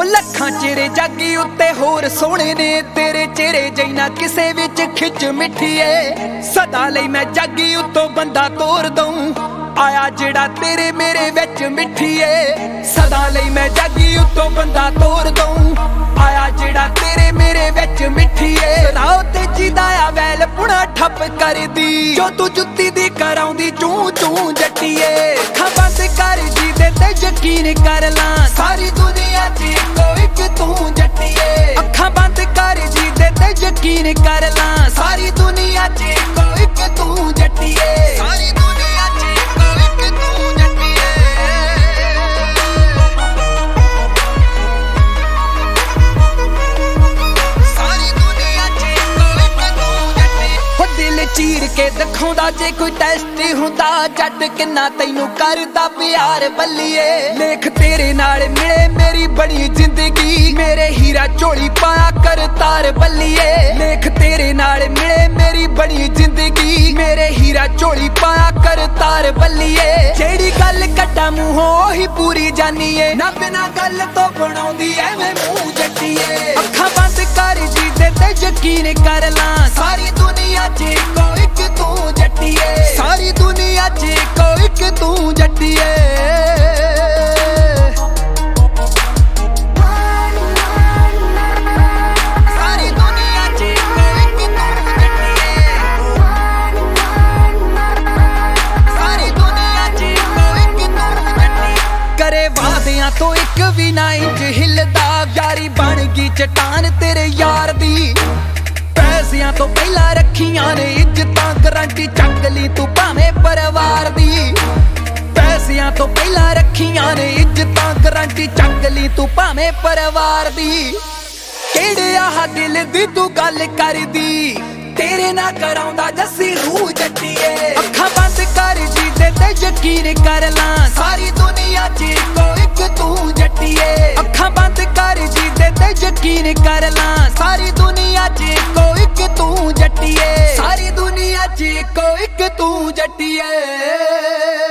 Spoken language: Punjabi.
ਲੱਖਾਂ ਚਿਹਰੇ ਜਾਗੀ ਉੱਤੇ ਹੋਰ ਸੋਹਣੇ ਨੇ ਤੇਰੇ ਚਿਹਰੇ ਜੈਨਾ ਕਿਸੇ ਵਿੱਚ ਖਿੱਚ ਮਿੱਠੀਏ। ਸਦਾ ਲਈ ਮੈਂ ਜਾਗੀ ਉੱਤੋਂ ਬੰਦਾ ਤੋੜ ਦਊਂ ਆਇਆ ਜਿਹੜਾ ਤੇਰੇ ਮੇਰੇ ਵਿੱਚ ਮਿੱਠੀਏ। ਸਦਾ ਲਈ ਮੈਂ ਜਾਗੀ ਉੱਤੋਂ ਬੰਦਾ ਤੋੜ ਦਊਂ ਆਇਆ ਜਿਹੜਾ ਤੇਰੇ ਮੇਰੇ ਵਿੱਚ ਮਿੱਠੀਏ। ਰਾਹ ਤੇ ਜਿਦਾ ਆ ਵੈਲ ਪੁਣਾ ਠੱਪ ਕਰਦੀ ਜੋ ਤੂੰ ਜੁੱਤੀ ਦੀ ਕਰਾਉਂਦੀ ਚੂੰ ਚੂੰ ਜੱਟੀਏ। ਅੱਖਾਂ ਬੰਦ ਕਰ ਜਿਹਦੇ ਤੇ ਯਕੀਨ ਕਰ ਲਾਂ ਸਾਰੀ ਦੁਨੀਆ 'ਚ ਇੱਕੋ ਇੱਕ ਤੂੰ ਜੱਟੀਏ। ਅੱਖਾਂ ਬੰਦ ਕਰ ਜਿਹਦੇ ਤੇ ਯਕੀਨ ਕਰ ਲਾਂ ਸਾਰੀ ਦੁਨੀਆ 'ਚ ਇੱਕੋ ਇੱਕ ਤੂੰ ਜੱਟੀਏ। ਸਾਰੀ ਦੁਨੀਆ 'ਚ ਇੱਕੋ ਇੱਕ ਤੂੰ ਜੱਟੀਏ। ਸਾਰੀ ਦੁਨੀਆ 'ਚ ਇੱਕੋ ਇੱਕ ਤੂੰ ਜੱਟੀਏ। ਹੋ ਦਿਲ ਚੀਰ ਕੇ ਦਿਖਾਉਂਦਾ ਜੇ ਕੋਈ ਟੈਸਟ ਹੁੰਦਾ ਜੱਟ ਕਿੰਨਾ ਤੈਨੂੰ ਕਰਦਾ ਪਿਆਰ ਬੱਲੀਏ। ਲੇਖ ਤੇਰੇ ਨਾਲ ਮਿਲੇ ਮੇਰੀ ਬਣੀ ਜ਼ਿੰਦਗੀ ਮੇਰੇ ਹੀਰਾ ਝੋਲੀ ਪਾਇਆ ਕਰ ਤਾਰ ਬੱਲੀਏ। ਲੇਖ ਤੇਰੇ ਨਾਲ ਮਿਲੇ ਮੇਰੀ ਬਣੀ ਜ਼ਿੰਦਗੀ ਮੇਰੇ ਹੀਰਾ ਝੋਲੀ ਪਾਇਆ ਕਰ ਤਾਰ ਬੱਲੀਏ। ਜਿਹੜੀ ਗੱਲ ਕੱਢਾਂ ਮੂੰਹੋਂ ਉਹੀ ਪੂਰੀ ਜਾਨੀਏ ਨਾ ਬਿਨਾ ਗੱਲ ਤੋਂ ਬਣਾਉਂਦੀ ਐਵੇਂ ਮੂੰਹ ਜੱਟੀਏ। ਅੱਖਾਂ ਬੰਦ ਕਰ ਜਿਹਦੇ ਤੇ ਯਕੀਨ ਕਰ ਲਾਂ ਸਾਰੀ ਦੁਨੀਆ 'ਚ ਇੱਕੋ ਇੱਕ ਤੂੰ ਜੱਟੀਏ। ਸਾਰੀ ਦੁਨੀਆ 'ਚ ਇੱਕੋ ਇੱਕ ਤੂੰ ਜੱਟੀਏ। ਸਾਰੀ ਦੁਨੀਆ 'ਚ ਇੱਕੋ ਇੱਕ ਤੂੰ ਜੱਟੀਏ। ਸਾਰੀ ਦੁਨੀਆ 'ਚ ਇੱਕੋ ਇੱਕ ਤੂੰ ਜੱਟੀਏ। ਕਰੇ ਵਾਅਦਿਆਂ ਤੋਂ ਇੱਕ ਵੀ ਨਾ ਇੰਚ ਹਿੱਲਦਾ ਯਾਰੀ ਬਣ ਗਈ ਚਟਾਨ ਤੇਰੇ ਯਾਰ ਦੀ। ਪੈਸਿਆਂ ਤੋਂ ਪਹਿਲਾਂ ਰੱਖੀਆਂ ਨੇ ਇੱਜ਼ਤਾਂ ਗਰੰਟੀ ਚੱਕ ਲਈ ਤੂੰ ਭਾਵੇਂ ਪਰਿਵਾਰ ਦੀ। ਪੈਸਿਆਂ ਤੋਂ ਪਹਿਲਾਂ ਰੱਖੀਆਂ ਨੇ ਇੱਜ਼ਤਾਂ ਗਰੰਟੀ ਚੱਕ ਲਈ ਤੂੰ ਭਾਵੇਂ ਪਰਿਵਾਰ ਦੀ। ਕਿਹੜੇ ਆਹ ਦਿਲ ਦੀ ਤੂੰ ਗੱਲ ਕਰਦੀ ਤੇਰੇ ਨਾਲ ਕਰਾਉਂਦਾ ਜੱਸੀ ਰੂਹ ਜੱਟੀਏ। ਅੱਖਾਂ ਬੰਦ ਕਰ ਜਿਹਦੇ ਤੇ ਯਕੀਨ ਕਰ ਲਾਂ ਸਾਰੀ ਦੁਨੀਆ 'ਚ ਇੱਕੋ ਇੱਕ ਤੂੰ ਜੱਟੀਏ। ਅੱਖਾਂ ਬੰਦ ਕਰ ਜਿਹਦੇ ਤੇ ਯਕੀਨ ਕਰ ਲਾਂ ਸਾਰੀ ਦੁਨੀਆ 'ਚ ਇੱਕੋ ਇੱਕ ਤੂੰ ਜੱਟੀਏ। ਸਾਰੀ ਦੁਨੀਆ 'ਚ ਇੱਕੋ ਇੱਕ ਤੂੰ ਜੱਟੀਏ।